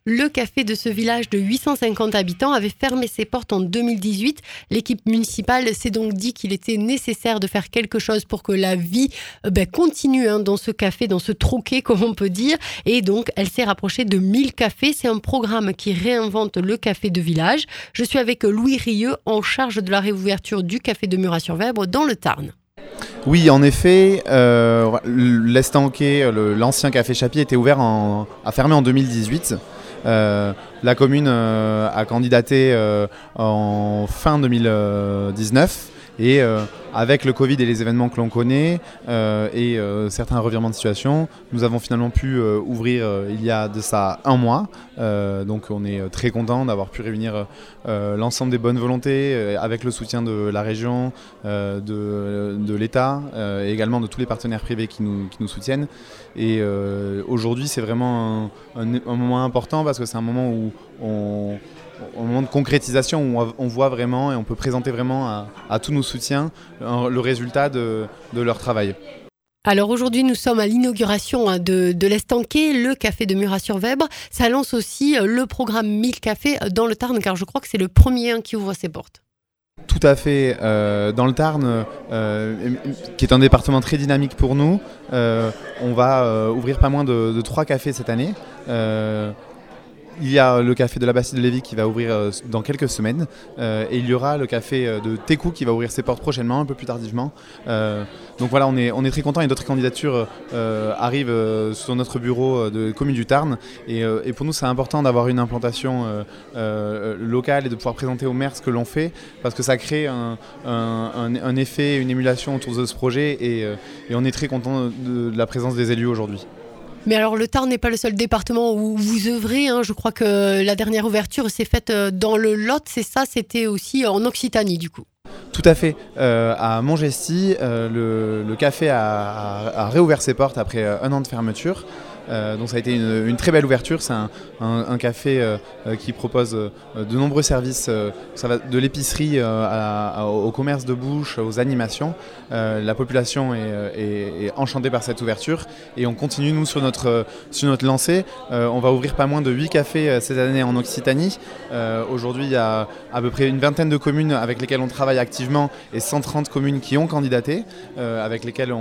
Le café de ce village de 850 habitants avait fermé ses portes en 2018. L'équipe municipale s'est donc dit qu'il était nécessaire de faire quelque chose pour que la vie continue dans ce café, dans ce troquet comme on peut dire. Et donc elle s'est rapprochée de 1000 cafés. C'est un programme qui réinvente le café de village. Je suis avec Louis Rieux en charge de la réouverture du café de Murat-sur-Vèbre dans le Tarn. Oui, en effet, l'Estanquet, l'ancien café Chapier, était a fermé en 2018. La commune a candidaté en fin 2019 et avec le Covid et les événements que l'on connaît et certains revirements de situation, nous avons finalement pu ouvrir il y a de ça un mois. Donc on est très content d'avoir pu réunir l'ensemble des bonnes volontés avec le soutien de la région, de l'État et également de tous les partenaires privés qui nous soutiennent. Et aujourd'hui c'est vraiment un moment important parce que c'est un moment où au moment de concrétisation où on voit vraiment et on peut présenter vraiment à tous nos soutiens le résultat de leur travail. Alors aujourd'hui, nous sommes à l'inauguration de l'Estanquet, le café de Murat-sur-Vèbre. Ça lance aussi le programme 1000 cafés dans le Tarn, car je crois que c'est le premier qui ouvre ses portes. Tout à fait. Dans le Tarn, qui est un département très dynamique pour nous, on va ouvrir pas moins de 3 cafés cette année. Il y a le café de la Bastide de Lévis qui va ouvrir dans quelques semaines et il y aura le café de Técou qui va ouvrir ses portes prochainement, un peu plus tardivement. Donc voilà, on est très contents et d'autres candidatures arrivent sur notre bureau de commune du Tarn et pour nous c'est important d'avoir une implantation locale et de pouvoir présenter au maire ce que l'on fait parce que ça crée un effet, une émulation autour de ce projet et on est très contents de la présence des élus aujourd'hui. Mais alors le Tarn n'est pas le seul département où vous œuvrez, je crois que la dernière ouverture s'est faite dans le Lot, c'est ça, c'était aussi en Occitanie du coup. Tout à fait. À Montgesty, le café a réouvert ses portes après un an de fermeture. Donc ça a été une très belle ouverture. C'est un café qui propose de nombreux services. Ça va de l'épicerie au commerce de bouche, aux animations. La population est enchantée par cette ouverture et on continue nous sur notre lancée. On va ouvrir pas moins de 8 cafés cette année en Occitanie. Aujourd'hui il y a à peu près une vingtaine de communes avec lesquelles on travaille activement et 130 communes qui ont candidaté, avec lesquelles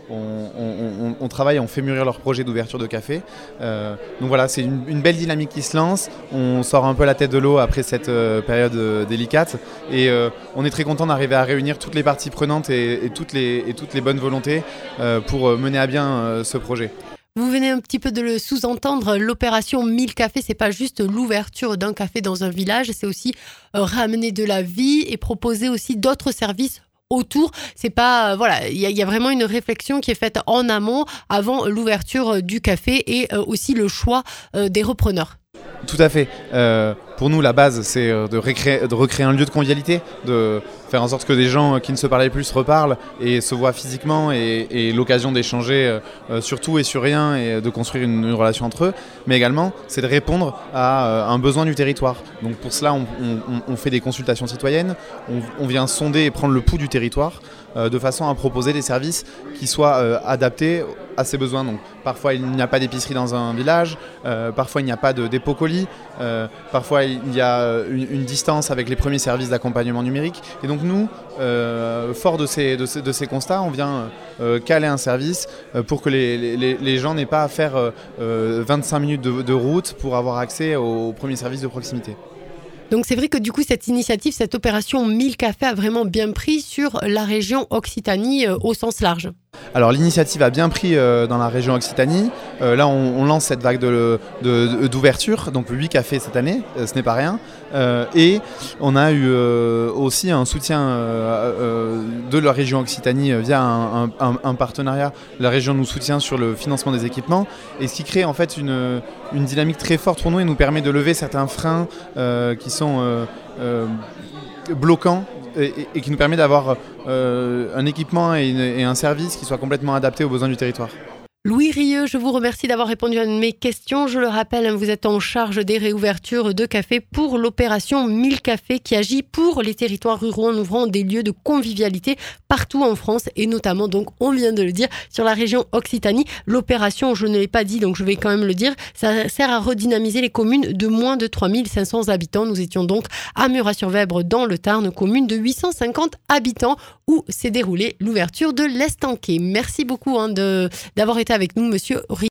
on travaille, on fait mûrir leur projet d'ouverture de café. Donc voilà, c'est une belle dynamique qui se lance. On sort un peu la tête de l'eau après cette période délicate et on est très content d'arriver à réunir toutes les parties prenantes et toutes les bonnes volontés pour mener à bien ce projet. Vous venez un petit peu de le sous-entendre, l'opération 1000 cafés, c'est pas juste l'ouverture d'un café dans un village, c'est aussi ramener de la vie et proposer aussi d'autres services autour. C'est pas il y a vraiment une réflexion qui est faite en amont avant l'ouverture du café et aussi le choix des repreneurs. Tout à fait. Pour nous, la base, c'est de recréer un lieu de convivialité, de faire en sorte que des gens qui ne se parlaient plus se reparlent et se voient physiquement et l'occasion d'échanger sur tout et sur rien et de construire une relation entre eux. Mais également, c'est de répondre à un besoin du territoire. Donc pour cela, on fait des consultations citoyennes, on vient sonder et prendre le pouls du territoire de façon à proposer des services qui soient adaptés à ses besoins. Donc, parfois, il n'y a pas d'épicerie dans un village, parfois, il n'y a pas de dépôt colis, parfois, il y a une distance avec les premiers services d'accompagnement numérique. Et donc, nous, fort de ces constats, on vient caler un service pour que les gens n'aient pas à faire 25 minutes de route pour avoir accès aux premiers services de proximité. Donc c'est vrai que du coup cette initiative, cette opération 1000 cafés a vraiment bien pris sur la région Occitanie au sens large. Alors l'initiative a bien pris dans la région Occitanie. Là on lance cette vague d'ouverture, donc 8 cafés cette année, ce n'est pas rien. Et on a eu aussi un soutien de la région Occitanie via un partenariat. La région nous soutient sur le financement des équipements et ce qui crée en fait une dynamique très forte pour nous et nous permet de lever certains freins qui sont bloquants et qui nous permet d'avoir un équipement et un service qui soit complètement adapté aux besoins du territoire. Louis Rieux, je vous remercie d'avoir répondu à mes questions. Je le rappelle, vous êtes en charge des réouvertures de cafés pour l'opération 1000 cafés qui agit pour les territoires ruraux en ouvrant des lieux de convivialité partout en France et notamment, donc, on vient de le dire, sur la région Occitanie. L'opération, je ne l'ai pas dit, donc je vais quand même le dire, ça sert à redynamiser les communes de moins de 3500 habitants. Nous étions donc à Murat-sur-Vèbre dans le Tarn, commune de 850 habitants où s'est déroulée l'ouverture de l'Estanquet. Merci beaucoup d'avoir été avec nous, monsieur Rieux.